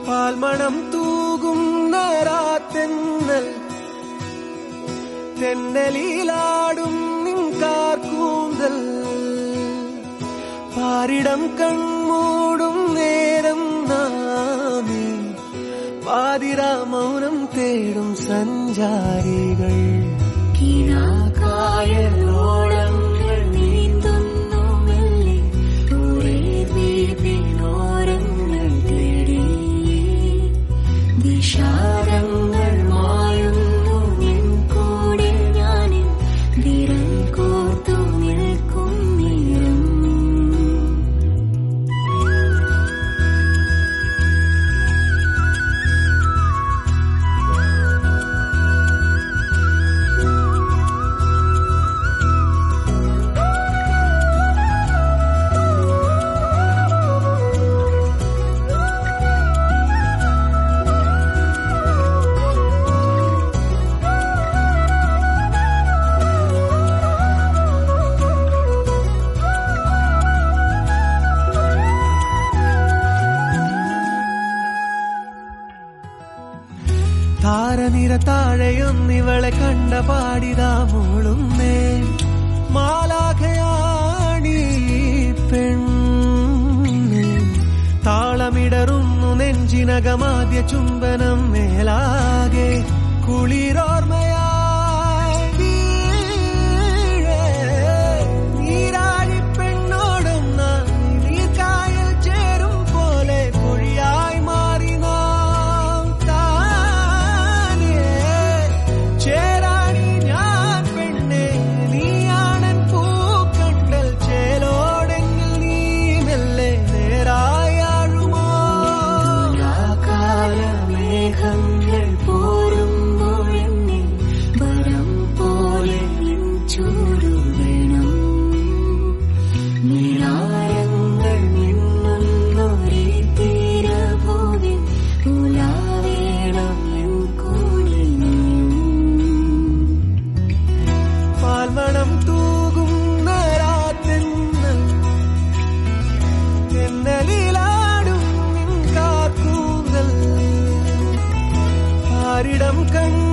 പാൽമണം തൂകുന്ന രാത്തെന്നൽ തെന്നലിലാടും നിൻ കാർക്കൂന്തൽ പാരിടം കൺമൂടും നേരം നാമേ പാതിരാ മൗനം തേടും സഞ്ചാരികൾ കിനാകായലോളങ്ങൾ നീന്തുന്നു മെല്ലെ ദൂരെ വീതിനോരങ്ങൾ തേടി വിഷാദങ്ങൾ മായുന്നു നിൻ കൂടെ ഞാനിൻ വിരൽ കോർത്തു നിൽക്കും നേരം താരനിര താഴെയൊന്നിവളെ കണ്ട പാടിതാ മോളുന്നേ മാലാഖയാണീ പെണ്ണ് താളമിടറുന്നു നെഞ്ചിനകമാദ്യ ചുംബനം മേലാകെ കുളിരോർമ്മയായി നീരാഴി പെണ്ണോടും നീർക്കായൽ ചേരും പോലെ പൊഴിയായി മാറി നാം താനേ ചേരാണി ഞാൻ പെണ്ണെ നീയാണൻ പൂക്കണ്ടൽ ചേലോടെങ്കിൽ നീ മെല്ലെ നേരായാഴുമോ മേഘങ്ങൾ പോരുമ്പോഴെന്നിൽ വരം പോലെ നിൻ ചൂടു വേണം നിരാരങ്ങൾ മിന്നുന്നൊരേ തീരഭൂവിൽ ഉലാവേണം എൻ കൂടെ പാൽമണം തൂകുന്ന രാത്തെന്നൽ തെന്നലിലാടും നിൻ കാർക്കൂന്തൽ പാരിടം കണ്ണു